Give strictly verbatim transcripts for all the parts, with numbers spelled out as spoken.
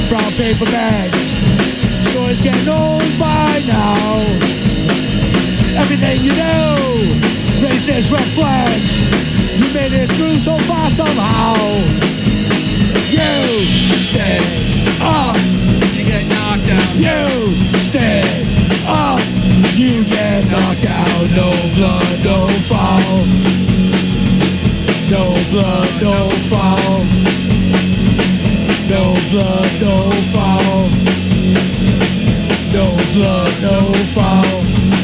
brown paper bags. Stories getting old by now. Everything you know, racist red flags. You made it through so far somehow. You stand up. You get knocked down. You stand up. You get knocked out. No blood, no fall. No blood, no fall. No blood, no fall. No blood, no fall.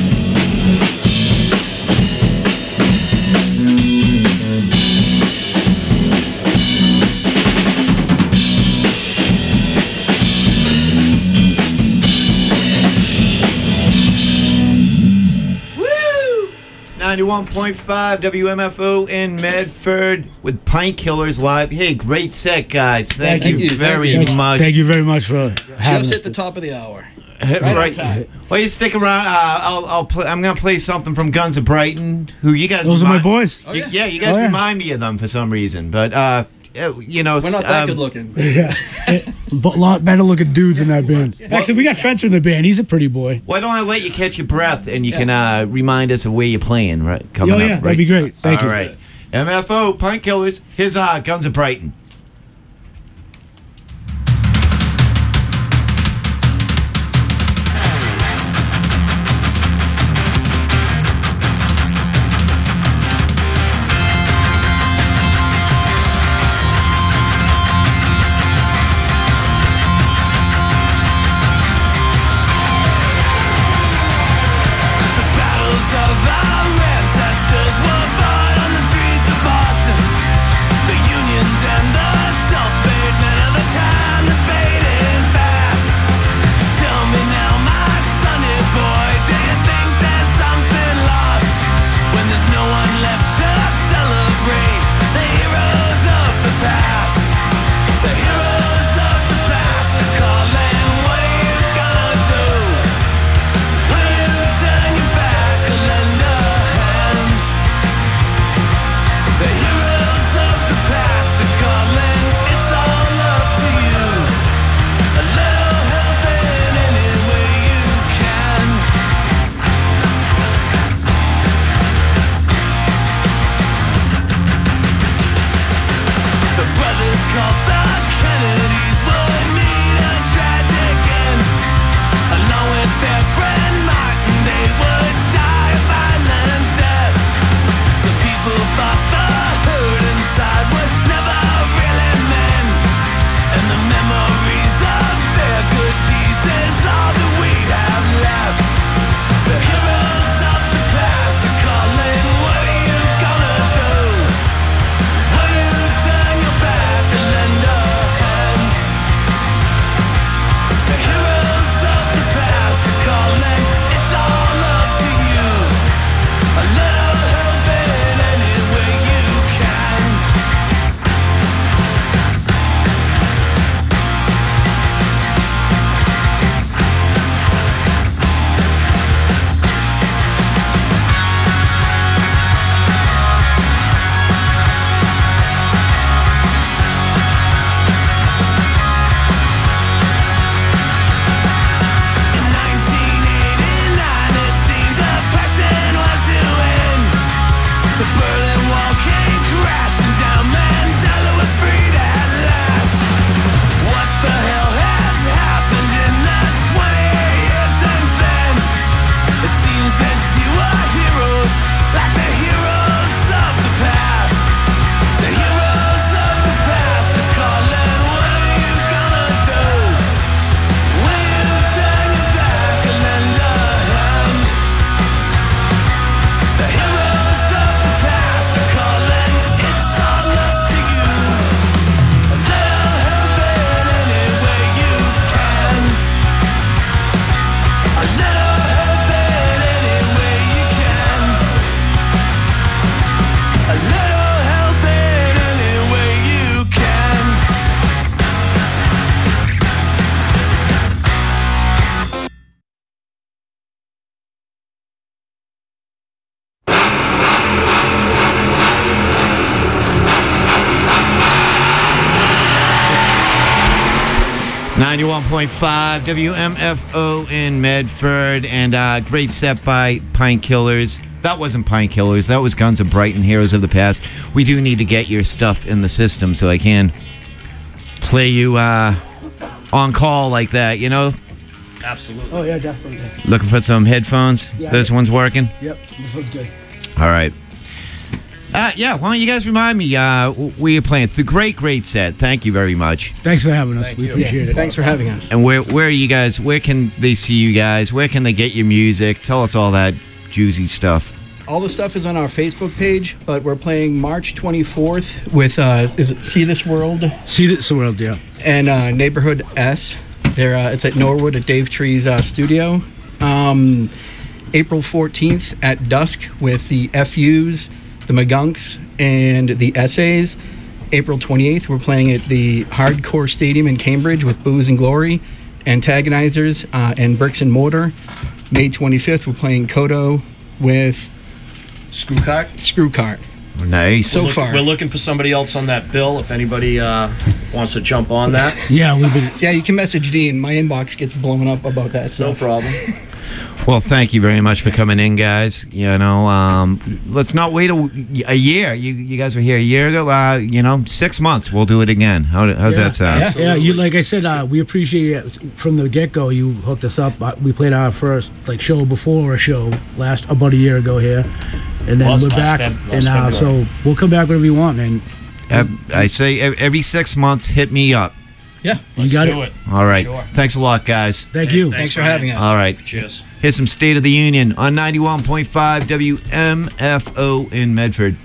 ninety-one point five W M F O in Medford with Painkillers Live. Hey, great set, guys. Thank, Thank you, you. very Thank you. much. Thank you very much for having Just us. hit the top of the hour. Right. Right on time. Well, you stick around. Uh, I'll, I'll play, I'm going to play something from Guns of Brighton, who you guys Those are my remind- boys. Oh, You- yeah. yeah, you guys Oh, yeah. remind me of them for some reason. But, uh, uh, you know, We're not that um, good looking. Yeah, a lot better looking dudes in that band. Actually, we got Fencer in the band. He's a pretty boy. Why don't I let you catch your breath and you can uh, remind us of where you're playing, right? Coming Oh, up, yeah, right? that'd be great. Thank All you. right. M F O, Painkillers. Here's uh, Guns of Brighton. Battles of our ancestors were fought on the streets of Boston. The unions and the ninety-one point five W M F O in Medford, and uh, great set by Painkillers. That wasn't Painkillers. That was Guns of Brighton, Heroes of the Past. We do need to get your stuff in the system so I can play you uh, on call like that, you know? Absolutely. Oh, yeah, definitely. Looking for some headphones? Yeah. This one's working? Yep, this one's good. All right. Uh, yeah, why don't you guys remind me? Uh, we are playing the great, great set. Thank you very much. Thanks for having us. Thank we you. appreciate Yeah, it. thanks for having us. And where where are you guys? Where can they see you guys? Where can they get your music? Tell us all that juicy stuff. All the stuff is on our Facebook page, but we're playing March twenty-fourth with uh, is it See This World See this world, yeah. and uh, Neighborhood S. They're uh, it's at Norwood at Dave Tree's uh, studio. Um, April fourteenth at dusk with the F Us, the Magunks, and the Essays. April twenty-eighth, we're playing at the Hardcore Stadium in Cambridge with Booze and Glory, Antagonizers, uh, and Bricks and Mortar. May twenty-fifth, we're playing Kodo with Screw cart. Screw Cart. Nice. So Look- far. We're looking for somebody else on that bill. If anybody uh, wants to jump on that, Yeah, we've been. Yeah, you can message Dean. My inbox gets blown up about that no stuff. problem. Well, thank you very much for coming in, guys. You know, um, let's not wait a, a year. You you guys were here a year ago. Uh, you know, six months. We'll do it again. How, how's yeah, that sound? Yeah, yeah, you like I said, uh, we appreciate it from the get go. You hooked us up. Uh, we played our first like show before a show last about a year ago here, and then Last- we're last back. Feb- and last uh, so we'll come back whenever you want, man. Uh, I say ev- every six months, hit me up. Yeah. Let's got do it. it. All right. Sure. Thanks a lot, guys. Thank Hey, you. Thanks for having us. All right. Cheers. Here's some State of the Union on ninety-one point five W M F O in Medford.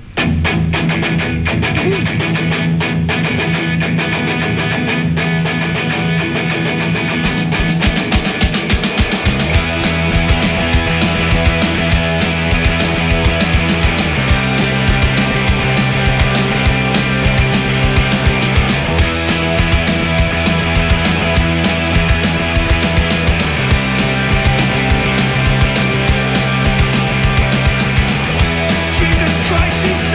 Jesus Christ, he's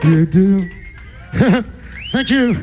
You do. Thank you.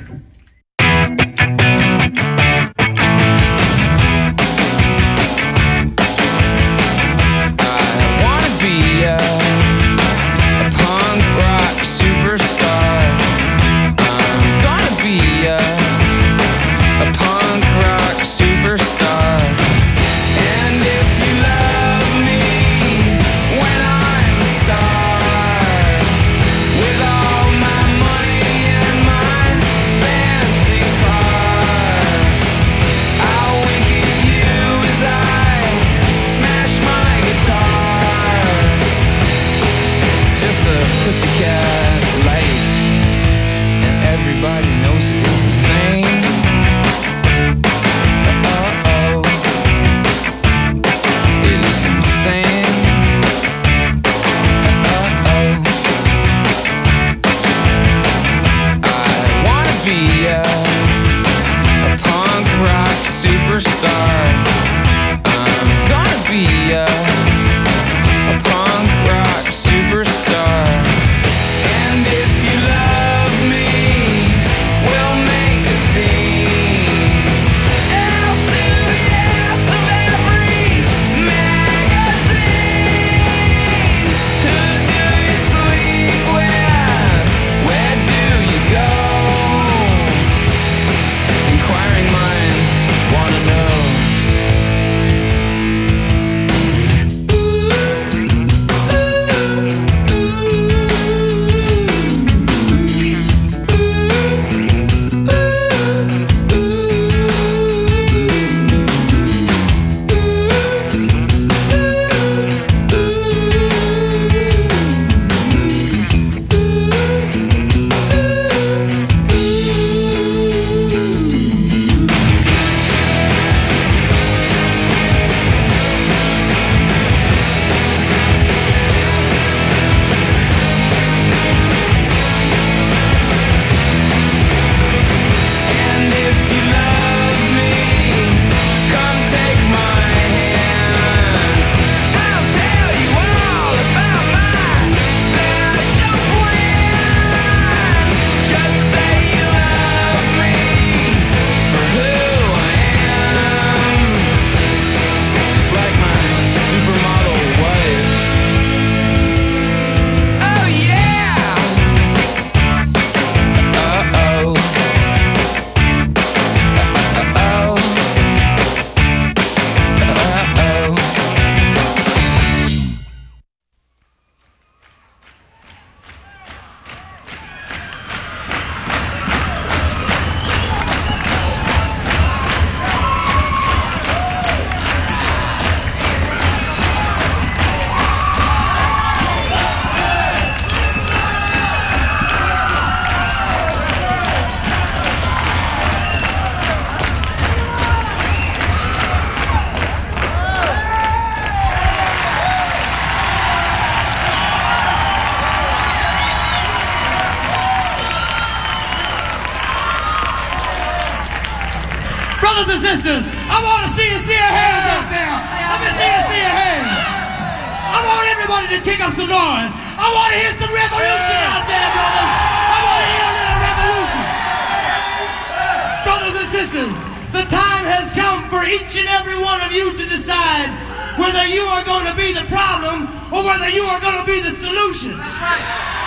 Brothers and sisters, I want to see you see your hands out there. Let me see you see your hands. I want everybody to kick up some noise. I want to hear some revolution out there, brothers. I want to hear a little revolution. Brothers and sisters, the time has come for each and every one of you to decide whether you are going to be the problem or whether you are going to be the solution. That's right.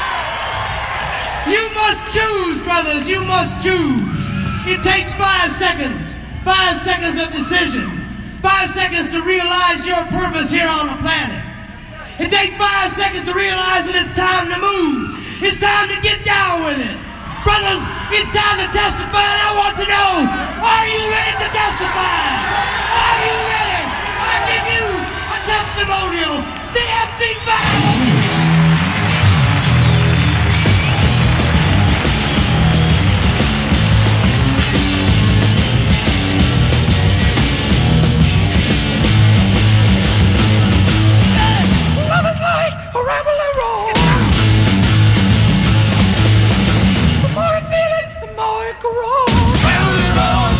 You must choose, brothers. You must choose. It takes five seconds. Five seconds of decision. Five seconds to realize your purpose here on the planet. It takes five seconds to realize that it's time to move. It's time to get down with it. Brothers, it's time to testify, and I want to know, are you ready to testify? Are you ready? I give you a testimonial. The M C five. Well, it all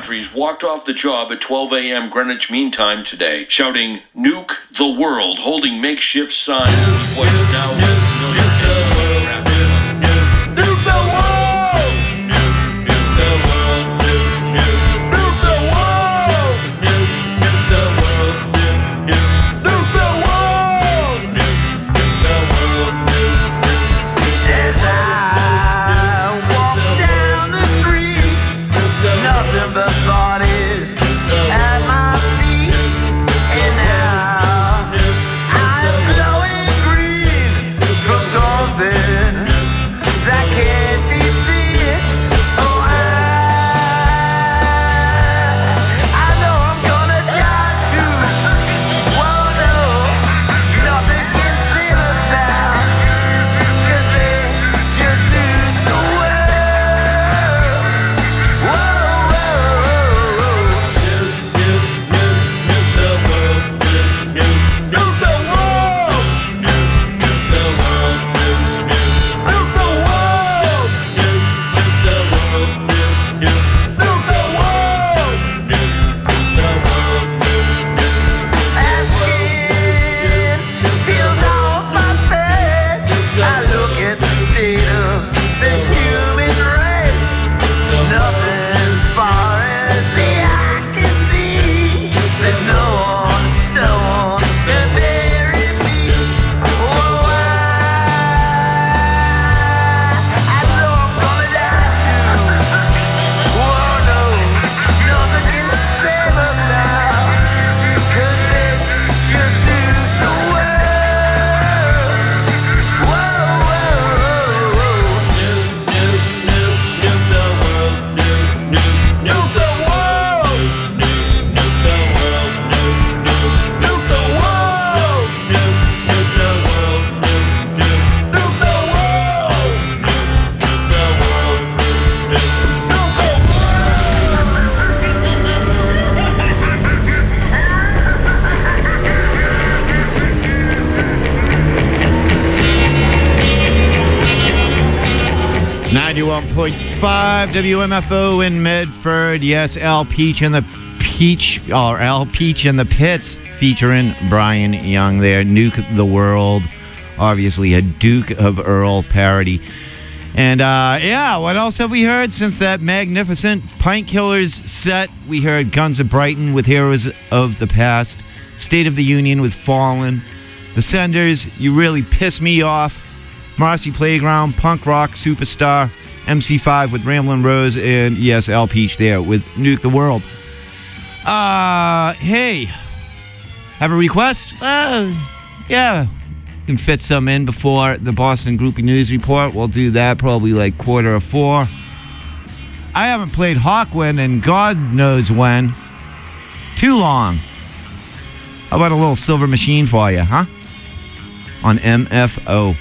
countries walked off the job at twelve a.m. Greenwich Mean Time today, shouting, "Nuke the world," holding makeshift signs with what's now familiar graphic. Nuke the world! Nuke, nuke the world, nuke, nuke, nuke the world! Nuke, nuke the world, nuke, nuke, nuke the world! Nuke, nuke the world, nuke, nuke, nuke the As I walk down the street, nothing but thought is at my feet. And now I'm glowing green from something that can't be seen. Oh, I, I know I'm gonna die too. Whoa, no, nothing can save us now, 'cause they just nuke the world. Whoa, whoa, whoa. nuke, nuke, nuke, nuke the world, nuke, nuke, nuke the world, nuke, nuke the world, nuke, nuke, nuke the world, nuke, nuke the world, nuke, nuke, nuke the world, nuke, nuke the world, nuke, nuke, As skin peels off my face, I look at the state of the human race. Nothing far as the eye can see. There's no one, no one to bury me. Oh, I, I know I'm gonna die too. Oh, no, nothing can save us now, 'cause they just nuke the world. Whoa, whoa, whoa. nuke, nuke, nuke, nuke the world, nuke, nuke, nuke the world, nuke, nuke the world, nuke, nuke, nuke the world, nuke, nuke the world, nuke, nuke, nuke the world, nuke, nuke the world, nuke, nuke, nuke the ninety-one point five W M F O in Medford. Yes, Al Peach and the Peach, or Al Peach and the Pits, featuring Brian Young there. Nuke the World. Obviously, a Duke of Earl parody. And uh, yeah, what else have we heard since that magnificent Pint Killers set? We heard Guns of Brighton with Heroes of the Past, State of the Union with Fallen, The Senders, You Really Piss Me Off, Marcy Playground, Punk Rock Superstar, M C five with Ramblin' Rose, and yes, Al Peach there with Nuke the World. Uh, hey, have a request? Uh, yeah, can fit some in before the Boston Groupie News Report. We'll do that probably like quarter of four. I haven't played Hawkwind in God knows when. Too long. How about a little Silver Machine for you, huh? On M F O.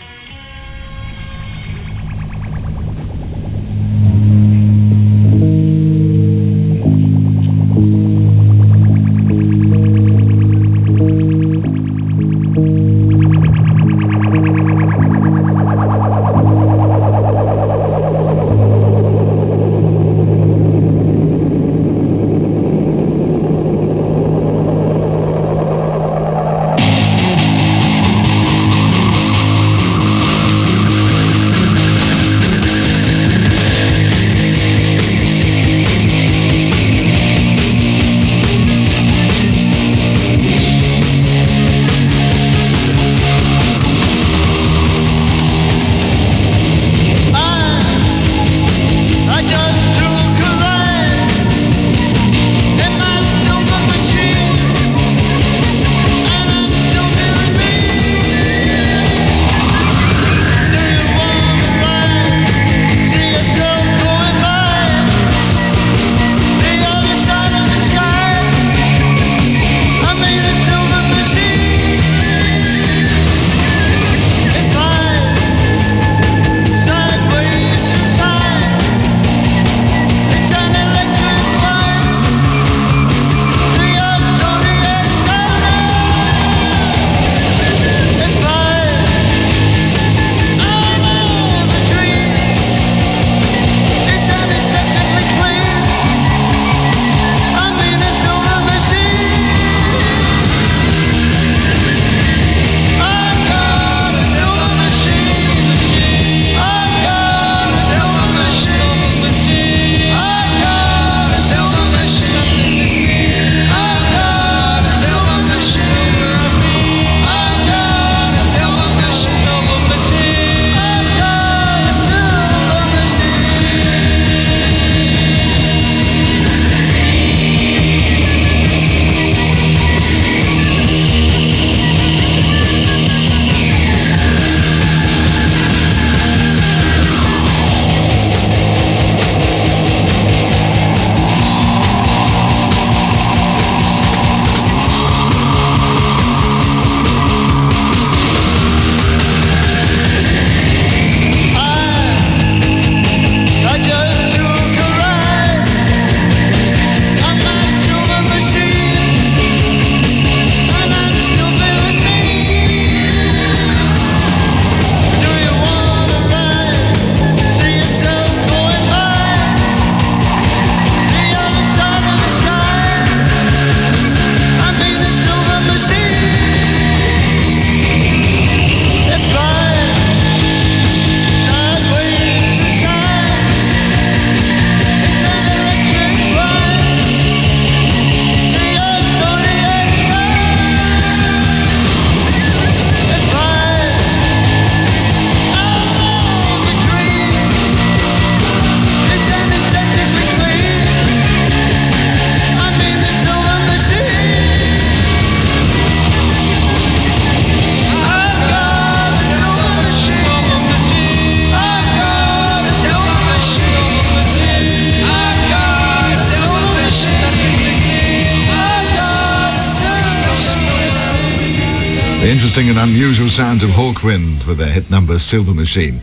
interesting and unusual sounds of Hawkwind for their hit number Silver Machine.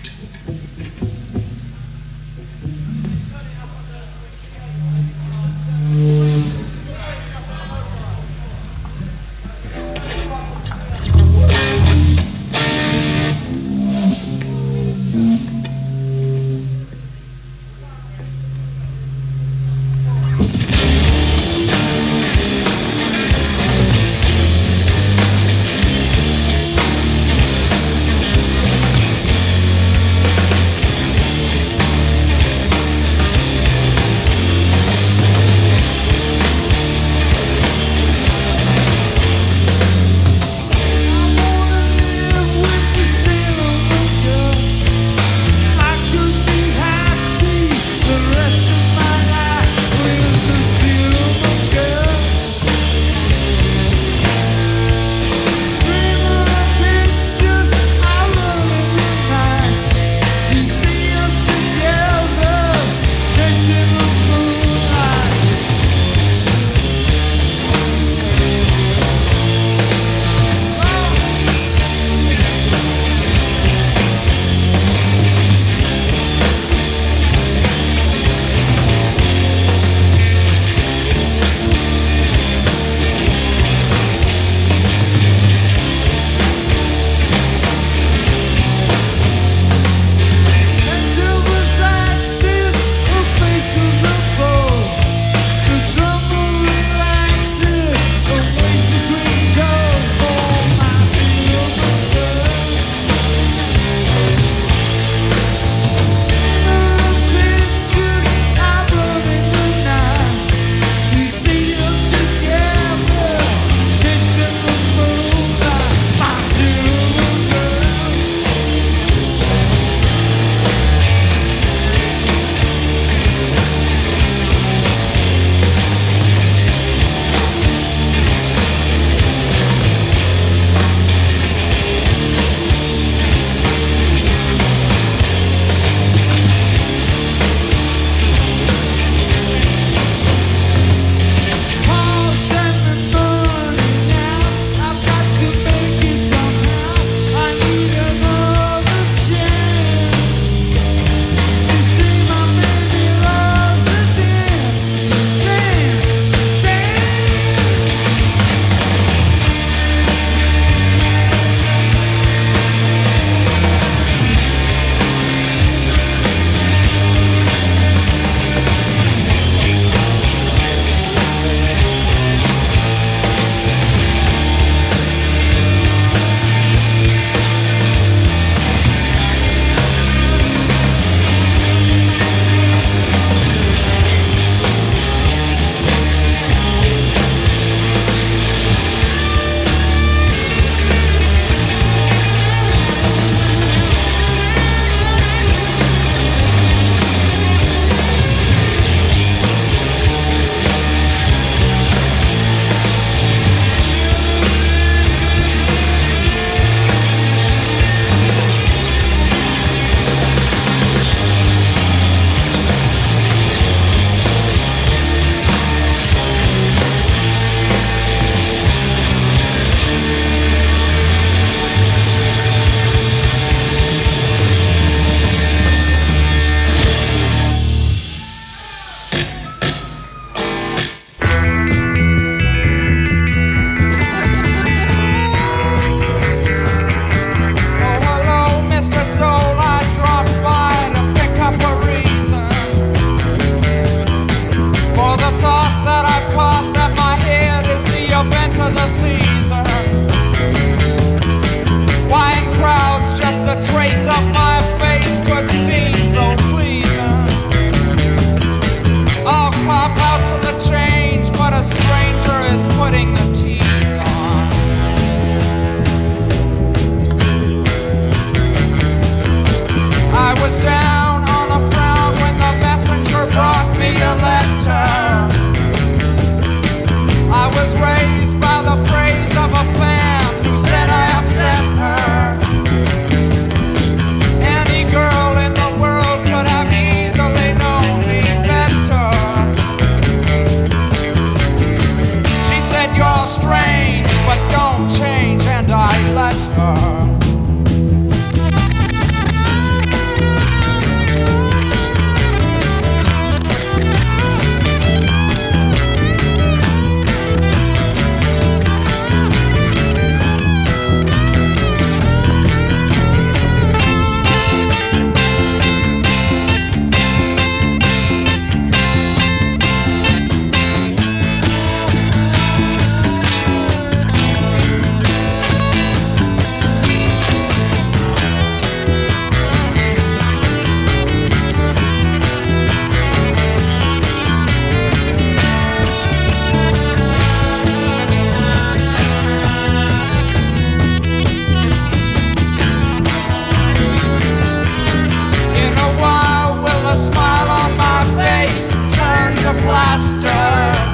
plaster.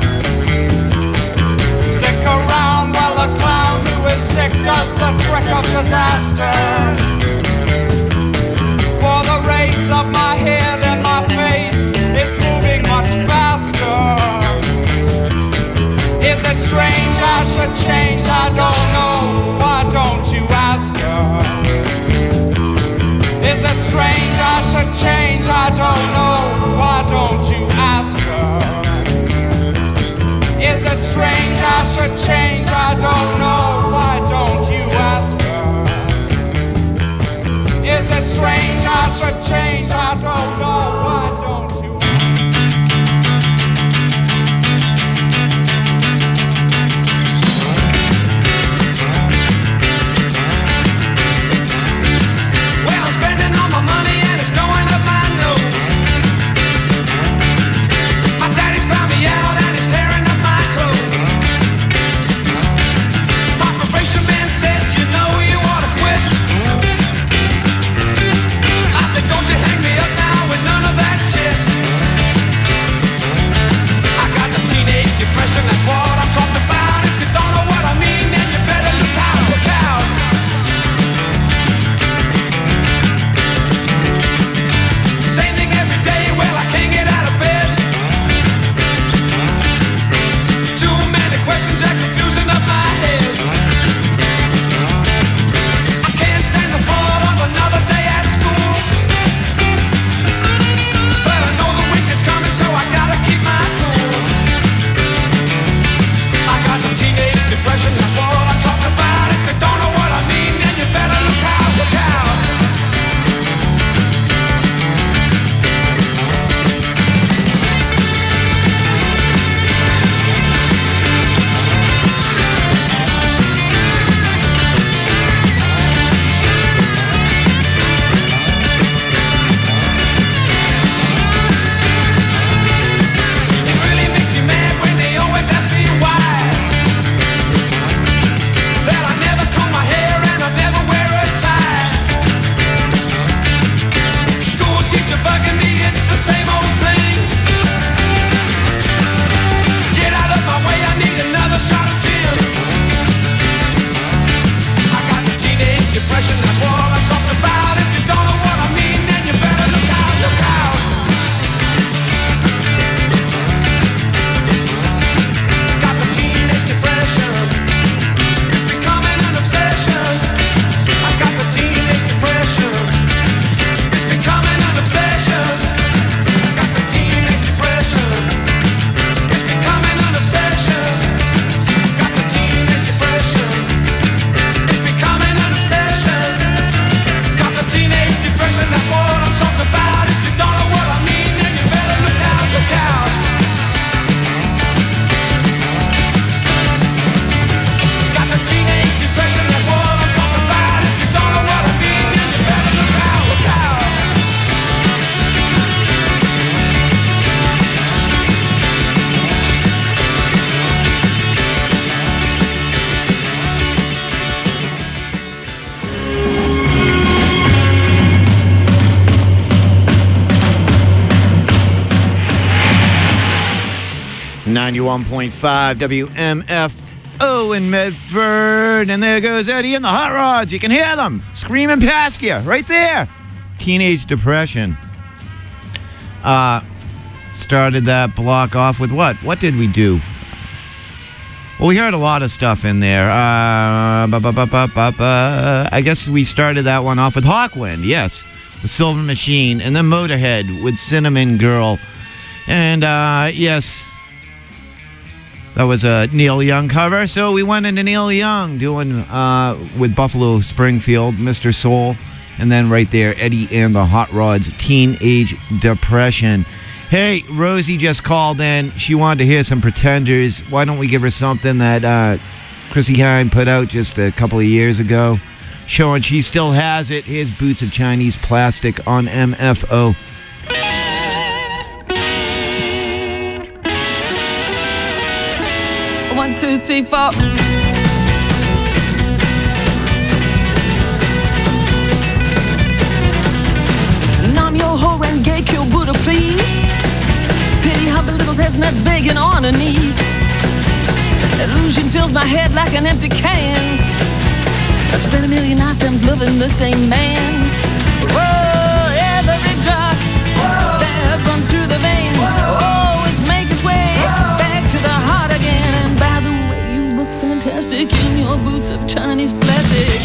Stick around while the clown who is sick does the trick of disaster. For the race of my head and my face is moving much faster. Is it strange I should change? I don't know. Why don't you ask her? Is it strange I should change? I don't know. Why don't you ask her? Is it strange I should change? I don't know. Why don't you ask her? Is it strange I should change? I don't know. Why don't you? Well, I'm spending all my money and it's going up my nose. My daddy's found me out and he's tearing up my clothes. My probation man said, you know you ought to quit. I said, don't you hang me up now with none of that shit. I got the teenage depression, that's what I'm talking about. If you don't know what I mean, then you better look out, look out. Same thing every day, well I can't get out of bed. Too many questions are confusing up my head. I can't stand the thought of another day at school. But I know the weekend's coming, so I gotta keep my cool. I got the teenage depression, that's what I'm talking about. If you don't know what I mean, then you better look out, look out. It really makes me mad when they always ask me why. That I never comb my hair and I never wear a tie. School teacher bugging me, it's the same old thing. Get out of my way, I need another shot of gin. I got the teenage depression, that's what I'm talking about. If you don't know what I mean, then you better look out, look out. Got the teenage depression, it's becoming an obsession. I got the teenage depression, it's becoming an obsession. I got the teenage depression, it's becoming an obsession. Got the teenage depression, it's becoming an obsession. Got the teenage depression, that's what I'm talking about. If you don't know what I mean, then you better look out, look out. Got the teenage depression, that's what I'm talking about. If you don't know what I mean, then you better look out, look out. ninety-one point five W M F O in Medford. And there goes Eddie and the Hot Rods. You can hear them screaming past you right there. Teenage depression. Uh, started that block off with what? What did we do? Well, we heard a lot of stuff in there. Uh, ba, ba, ba, ba, ba, ba. I guess we started that one off with Hawkwind, yes, with Silver Machine, and then Motorhead with Cinnamon Girl. And uh, yes, that was a Neil Young cover. So we went into Neil Young doing uh, with Buffalo Springfield, Mister Soul. And then right there, Eddie and the Hot Rods, Teenage Depression. Hey, Rosie just called in. She wanted to hear some Pretenders. Why don't we give her something that uh, Chrissy Hine put out just a couple of years ago, showing she still has it. Here's Boots of Chinese Plastic on M F O. One, two, three, four. Nam yo ho and gay kill Buddha, please. Pity how the little peasant that's begging on her knees. Illusion fills my head like an empty can. I spent a million lifetimes loving the same man. Whoa, every drop that run through the vein always make its way back to the heart again. And by the way, you look fantastic in your boots of Chinese plastic.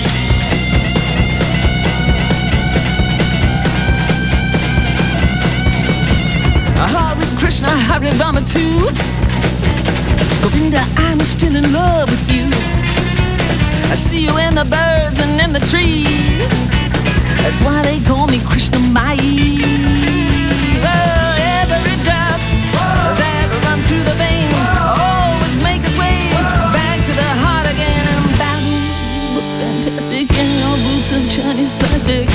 Hare Krishna, Hare Rama too. Govinda, I'm still in love with you. I see you in the birds and in the trees. That's why they call me Krishna Mai. Well, every drop that run through the vein always make its way back to the heart again. And by the way, you look fantastic in your boots of Chinese plastic.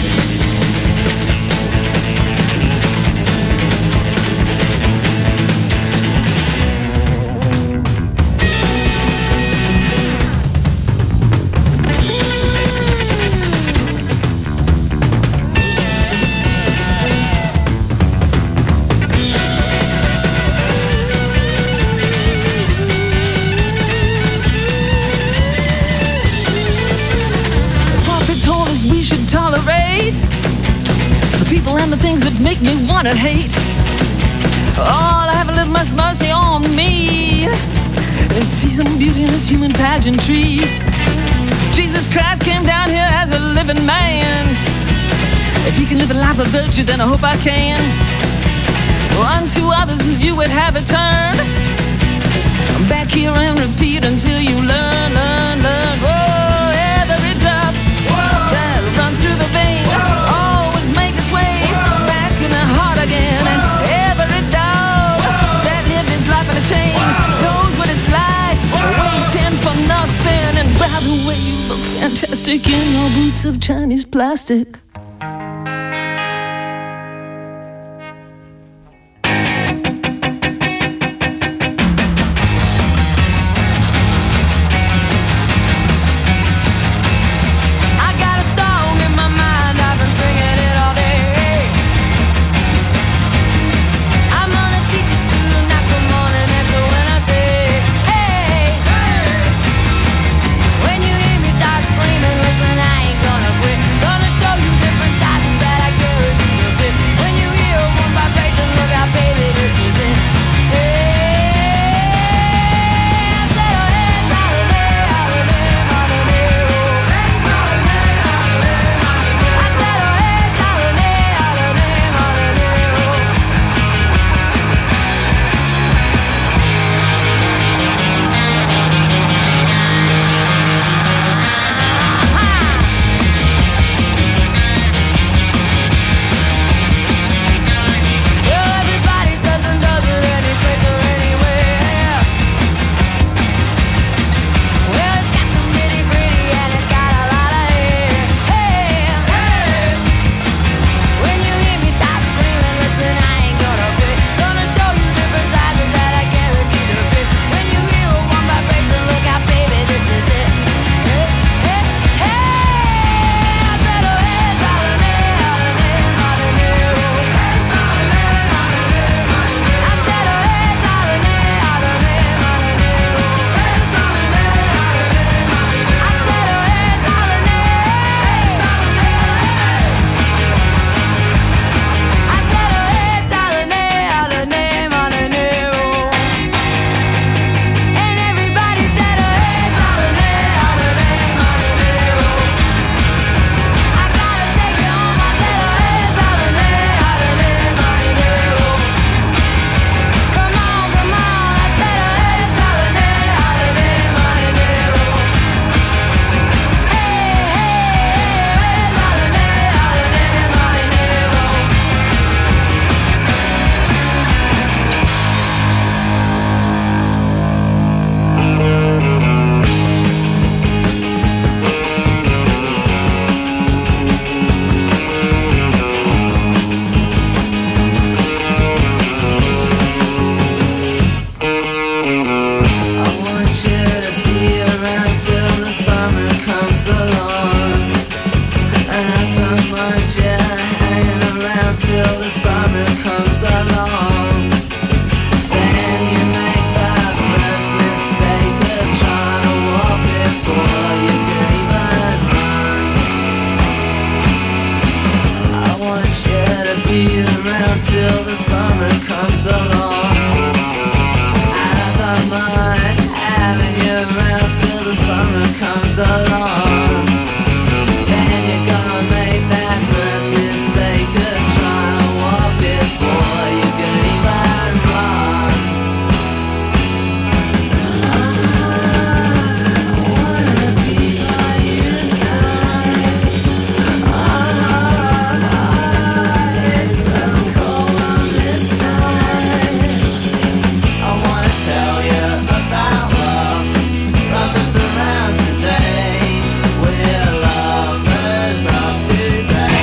Tolerate the people and the things that make me wanna hate. Oh, I have a little much mercy on me. And see some beauty in this human pageantry. Jesus Christ came down here as a living man. If he can live a life of virtue, then I hope I can. Unto others as you would have it turned. I'm back here and repeat until you learn, learn, learn. Whoa, every drop that run through the vein always make its way back in the heart again. And every dog that lived his life in a chain knows what it's like waiting for nothing. And by the way, you look fantastic in your boots of Chinese plastic. When you hear me start screaming, listen, I ain't gonna quit. Gonna show you me around till the summer comes along. I don't mind having you around till the summer comes along. Then you're gonna make that first mistake of trying to walk before you could even run. I wanna be by your side. It's so cold on this side. I wanna tell you about love. Love that's around today. We're lovers of today.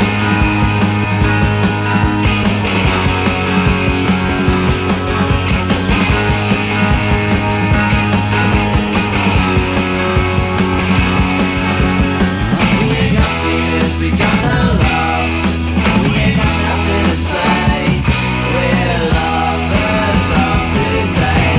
We ain't got feelings, we got no love. We ain't got nothing to say. We're lovers of today.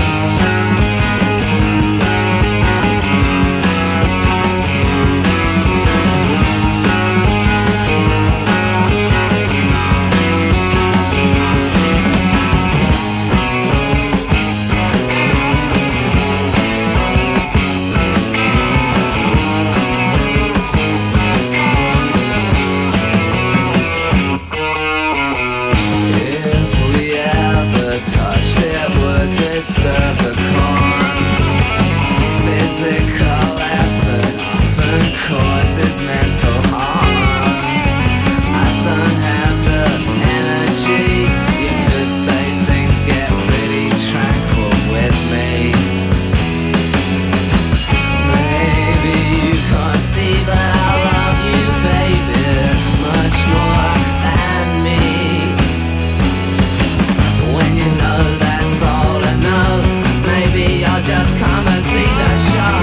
If we ever touched, it would disturb the calm. Physical effort often causes mental harm. I don't have the energy. You could say things get pretty tranquil with me. Maybe you can't see, but I love you, baby, much more than me. When you know that's all enough, maybe I'll just come and see the show.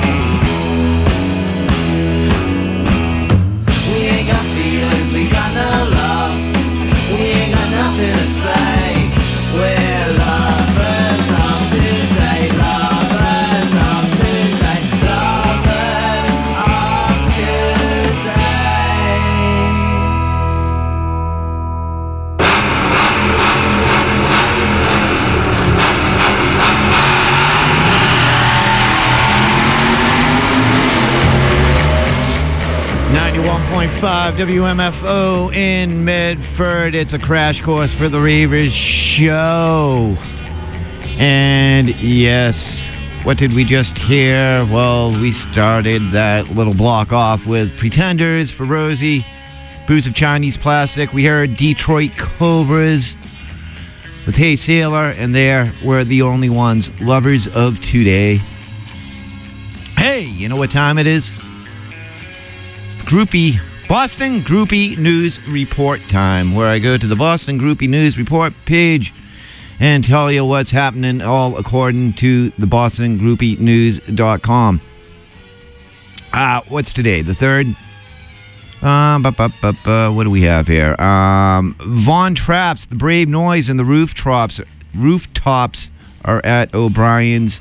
We ain't got feelings, we got no love. We ain't got nothing to say. We're lovers of today, lovers of today, lovers of today. ninety-one point five W M F O in Medford. It's a crash course for the Reavers show. And yes, what did we just hear? Well, we started that little block off with Pretenders for Rosie, Boots of Chinese Plastic. We heard Detroit Cobras with Hey Sailor, and there were the only ones, Lovers of Today. Hey, you know what time it is? It's the Groupie, Boston Groupie News Report time, where I go to the Boston Groupie News Report page and tell you what's happening, all according to the boston groupie news dot com. Uh, what's today? The third? Uh, bu- bu- bu- bu- what do we have here? Um, Von Traps, The Brave Noise, and the Rooftops, rooftops are at O'Brien's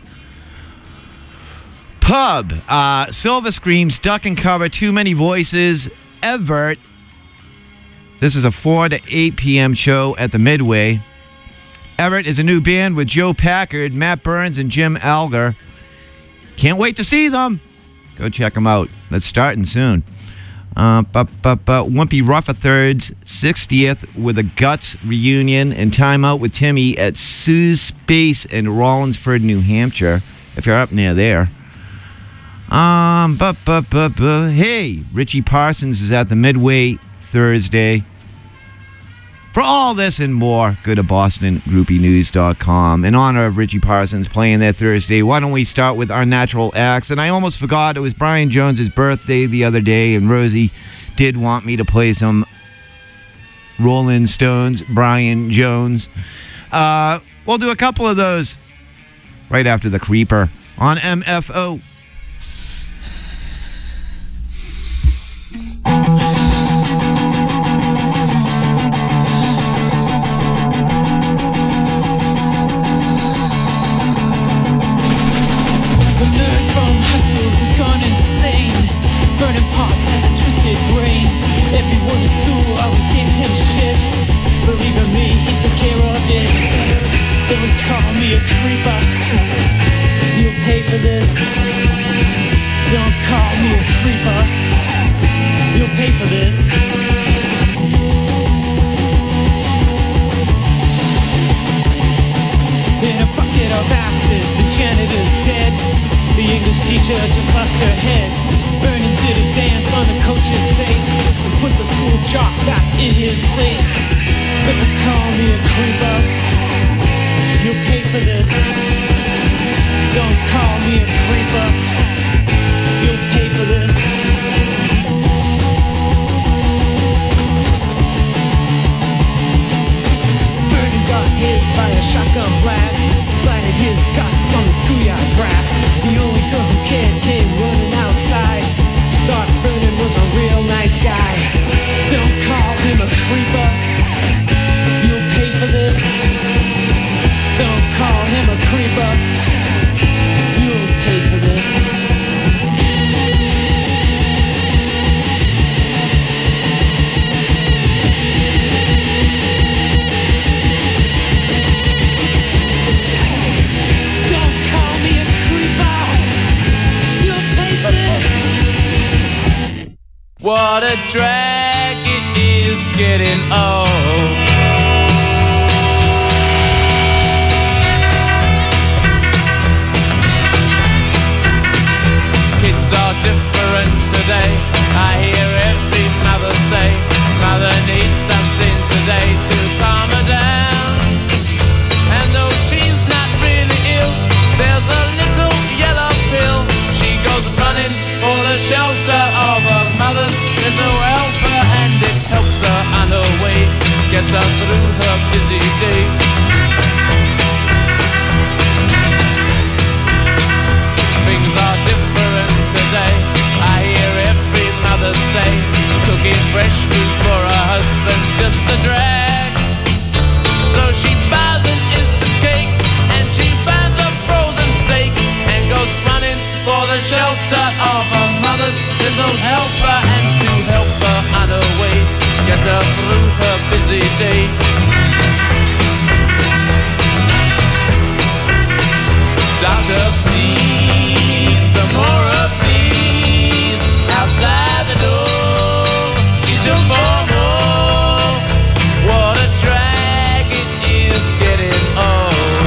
Pub. Uh, Silver Screams, Duck and Cover, Too Many Voices, Evert. This is a four to eight p.m. show at the Midway. Everett is a new band with Joe Packard, Matt Burns, and Jim Alger. Can't wait to see them. Go check them out. That's starting soon. Uh, bu- bu- bu- Wimpy Rutherford's sixtieth with a Guts reunion and Time Out with Timmy at Sue's Space in Rollinsford, New Hampshire, if you're up near there. Um, bu- bu- bu- bu- Hey, Richie Parsons is at the Midway Thursday. For all this and more, go to boston groupie news dot com. In honor of Richie Parsons playing there Thursday, why don't we start with our natural acts? And I almost forgot, it was Brian Jones's birthday the other day, and Rosie did want me to play some Rolling Stones, Brian Jones. Uh, we'll do a couple of those right after The Creeper on M F O. Burning pots has a twisted brain. Everyone in school always gave him shit. creeper. You'll pay for this. Don't call me a creeper. You'll pay for this. In a bucket of acid, the janitor's dead. The English teacher just lost her head. Vernon did a dance on the coach's face and put the school jock back in his place. Don't call me a creeper. You'll pay for this. Don't call me a creeper. You'll pay for this. Vernon got his by a shotgun blast. Splattered his guts on the schoolyard grass. The only girl who cared came running outside. She thought Vernon was a real nice guy. Don't call him a creeper. You'll pay for this. Don't call him a creeper. You'll pay for this. Don't call me a creeper. You'll pay for this. What a drag it is getting old. Kids are different today. I hear every mother say, mother needs something today to calm her down. And though she's not really ill, there's a little yellow pill. She goes running for the shelter of her mother's little helper, and it helps her on her way, gets her through her busy day. Things are different today. I hear every mother say, cooking fresh food for her husband's just a drag. So she buys an instant cake, and she buys a frozen steak, and goes running for the shelter of her mother's little helper, and to help her on her way, get her through her busy day. Doctor, please, some more of these outside the door. She took four more. What a drag it is getting old.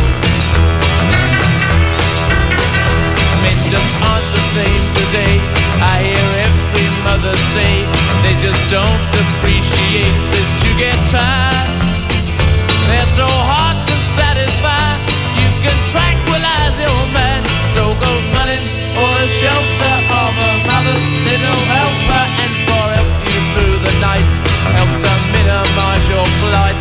Men just aren't the same today. I hear every mother say they just don't appreciate that you get tired. They're so hard to satisfy. You can tranquilize your man, so go running for the shelter of a mother's little helper, and for help you through the night, help to minimize your flight.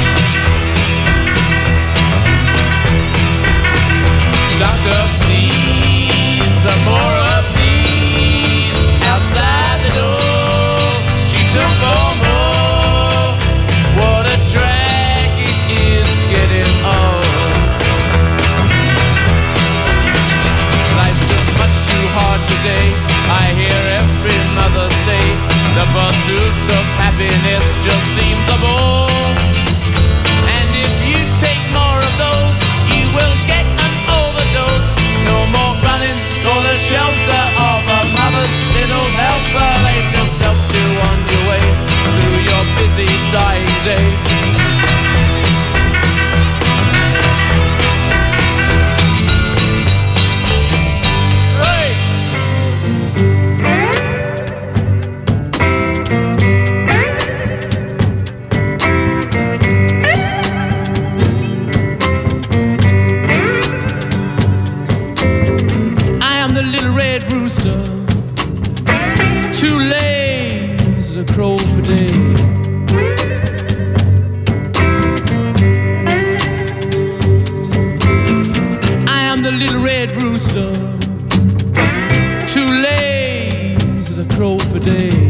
Doctor, please, some more of these outside the door. She took four more. What a drag it is getting old. Life's just much too hard today. I hear every mother say the pursuit of happiness just seems a bore. And if you take more of those, you will get an overdose. No more running for the shelter of a mother's little helper. They just help you on your way through your busy dying day. Too lazy to crow for day. I am the little red rooster, too lazy to crow for day.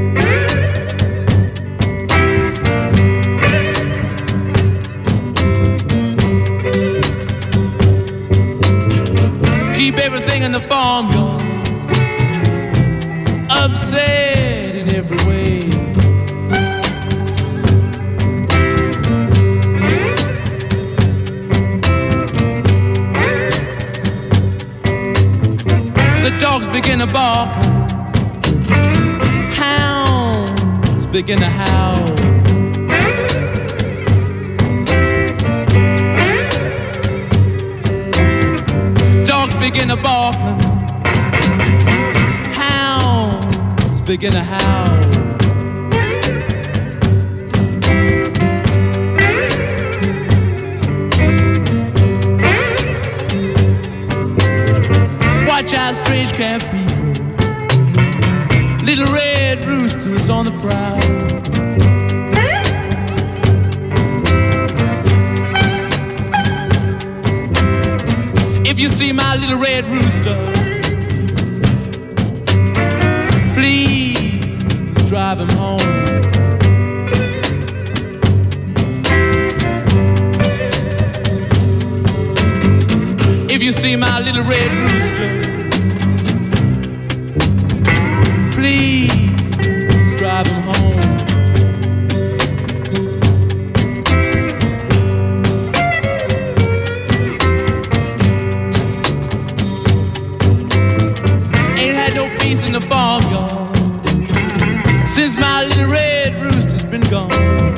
Keep everything in the farmyard upset in every way. to bark. Hounds begin to howl. Dogs begin to bark. Hounds begin to howl. Watch out, strange camp people, little red roosters on the prowl. If you see my little red rooster, please drive him home. If you see my little red rooster, please drive him home. Ain't had no peace in the farmyard since my little red rooster's been gone.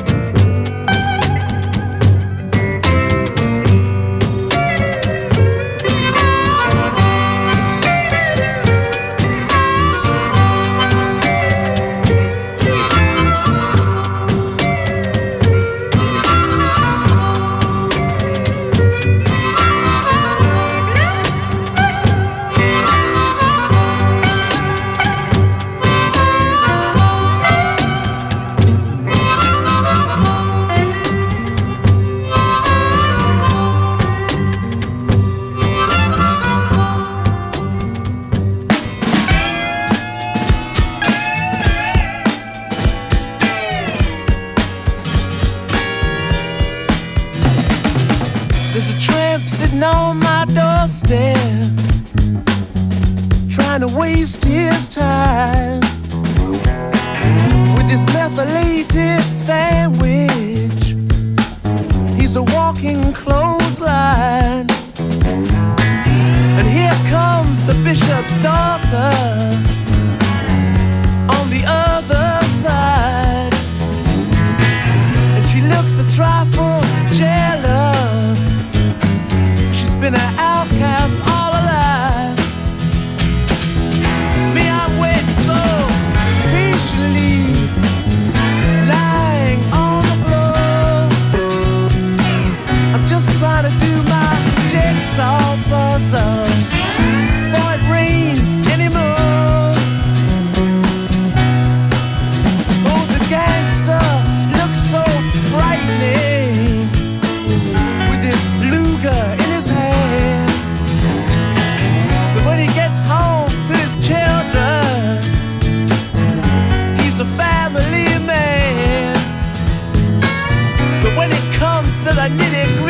There's a tramp sitting on my doorstep, trying to waste his time with his methylated sandwich. He's a walking clothesline. And here comes the bishop's daughter on the other side. And she looks a trifle jealous. Been an outcast all alive. Me, I'm waiting so patiently, lying on the floor. I'm just trying to do my jigsaw puzzle before it rains anymore. Oh, the gangster looks so frightening with his Luger in his hand. But when he gets home to his children, he's a family man. But when it comes to the nitty-gritty,